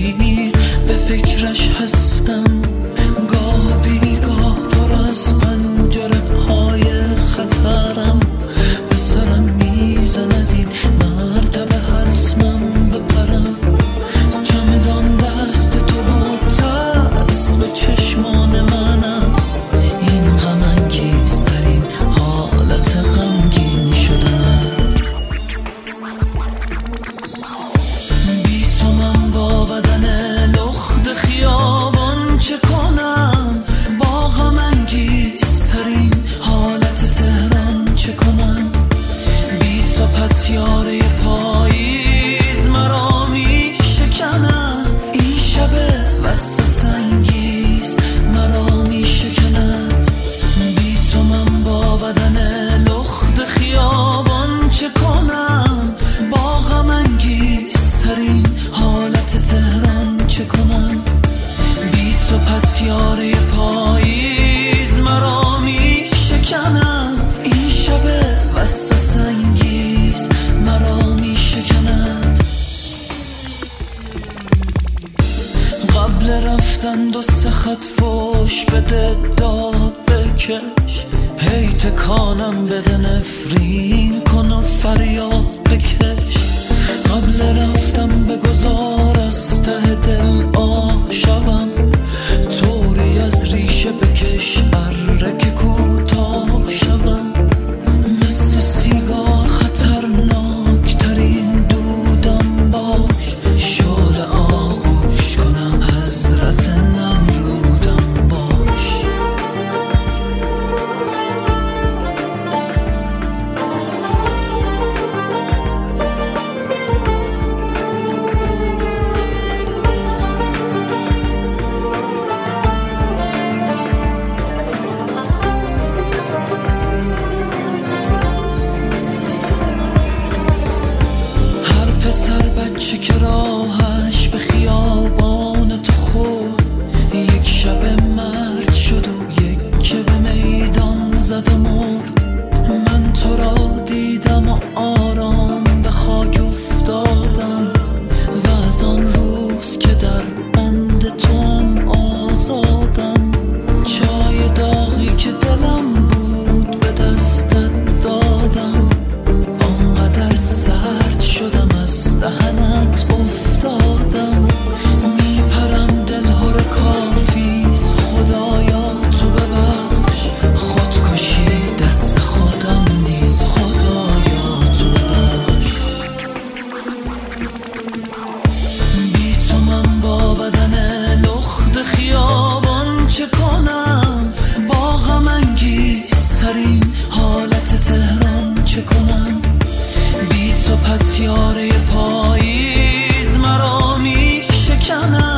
دیر به فکرش هستم، گاه بیگاه پر از پنجره های خطرم به سرم میزند، این مرتبه حتمم بپرم. چمدان دست تو و ترس به چشمان من است، این غم انگیزترین حالت غمگین شدنم. بی تو من با بدن لخت خیابان چه کنم، با غم انگیزترین حالت تهران چه کنم. بی تو پتیاره پاییز مرا می شکند، این شب وسوسه انگیز مرا می شکند. بی تو من با بدن لخت خیابان چه کنم، با غم انگیزترین حالت تهران چه کنم. بی تو پتیاره پاییز مرا می شکند، این شب وسوسه انگیز مرا می شکند. قبل رفتن دو سه خط فوش بده داد بکش، هی تکانم بده نفرین کن و فریاد بکش. قبل رفتم بگذار از ته دل آشوم، طوری از ریشه بکش اره که کوتاه شوم. مثل سیگار خطرناک ترین دودم باش، شعله آغوش کنم حضرت نمرودم باش. پسر بچه که راهش به خیابان تو خورد، یک شب مرد شد و یک که به میدان زد و مرد. من تو را دیدم و آرام به خاک افتادم، و از آن روز که در بند تو هم آزادم. چای داغی که دلم بود به دستت دادم، آنقدر سرد شدم از دهنت افتادم. میپرم دلها رو کافیست، خدایا تو ببخش، خودکشی دست خودم نیست، خدایا تو ببخش. بی تو من با بدن لخت خیابان چه کنم، با غم انگیزترین حالت تهران چه کنم. بی تو پتیاره پاییز مرا می شکند،